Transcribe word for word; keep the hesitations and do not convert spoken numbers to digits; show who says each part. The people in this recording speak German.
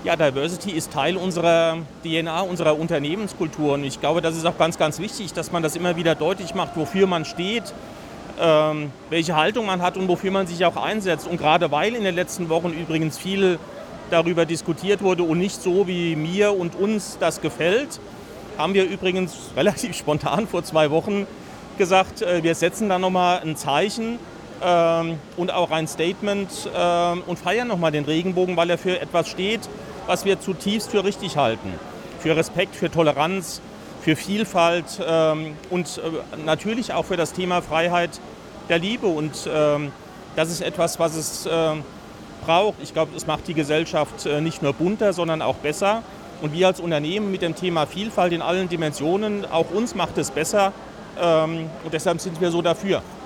Speaker 1: Ja, Diversity ist Teil unserer D N A, unserer Unternehmenskultur. Und ich glaube, das ist auch ganz, ganz wichtig, dass man das immer wieder deutlich macht, wofür man steht, ähm, welche Haltung man hat und wofür man sich auch einsetzt. Und gerade weil in den letzten Wochen übrigens viel darüber diskutiert wurde und nicht so, wie mir und uns das gefällt, haben wir übrigens relativ spontan vor zwei Wochen gesagt, äh, wir setzen da nochmal ein Zeichen ähm, und auch ein Statement äh, und feiern nochmal den Regenbogen, weil er für etwas steht, was wir zutiefst für richtig halten. Für Respekt, für Toleranz, für Vielfalt ähm, und äh, natürlich auch für das Thema Freiheit der Liebe. Und ähm, das ist etwas, was es äh, braucht. Ich glaube, es macht die Gesellschaft äh, nicht nur bunter, sondern auch besser. Und wir als Unternehmen mit dem Thema Vielfalt in allen Dimensionen, auch uns macht es besser. Ähm, und deshalb sind wir so dafür.